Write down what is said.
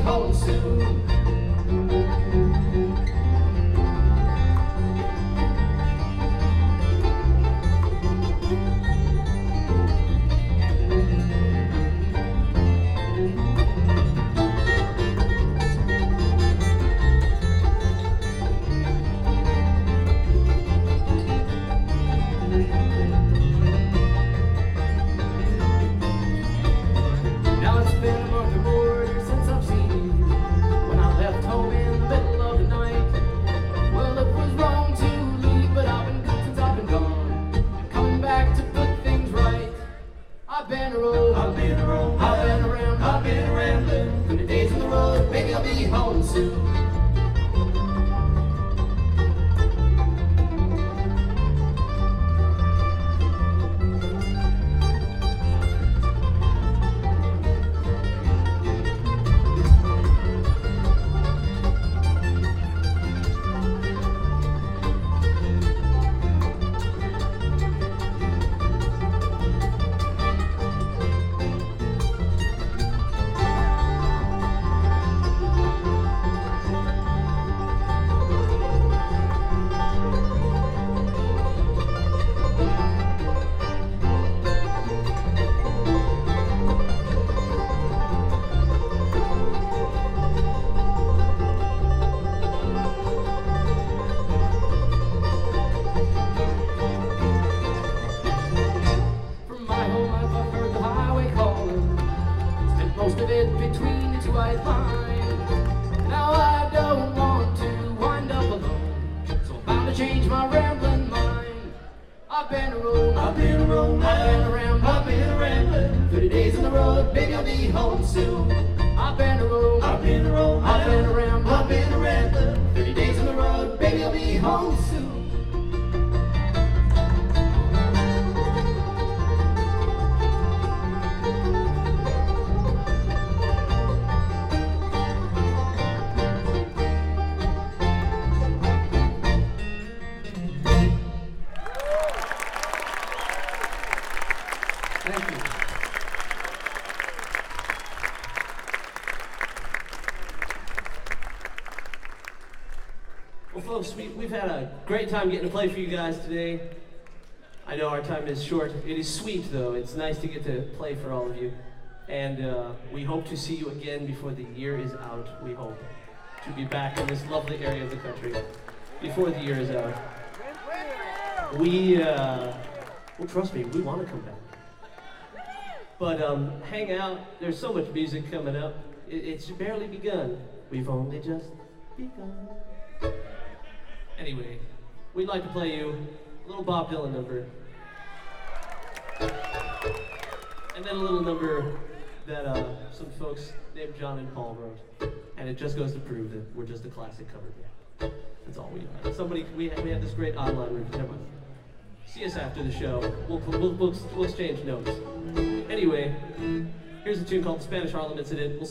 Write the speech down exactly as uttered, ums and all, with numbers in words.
home soon. I've been a road, I've been a road, I've been around, I've been rambling. Through the days on the road, maybe I'll be home soon. Most of it between the two white lines. Now I don't want to wind up alone, so I'm bound to change my rambling mind. I've been a road, I've been a road, I've been around, I've been a rambling. thirty days on the road, baby I'll be home soon. I've been a road, I've been a road, I've been around, I've been a rambling. thirty days on the road, baby I'll be home soon. Thank you. Well, folks, we, we've had a great time getting to play for you guys today. I know our time is short. It is sweet, though. It's nice to get to play for all of you. And uh, we hope to see you again before the year is out, we hope. To be back in this lovely area of the country before the year is out. We, uh, well, trust me, we want to come back. But um, hang out, there's so much music coming up. It, it's barely begun. We've only just begun. Anyway, we'd like to play you a little Bob Dylan number. And then a little number that uh, some folks named John and Paul wrote. And it just goes to prove that we're just a classic cover band. That's all we are. Somebody, we have, we have this great online room. Never mind. See us after the show. We'll, we'll, we'll, we'll exchange notes. Anyway, here's a tune called The Spanish Harlem Incident. We'll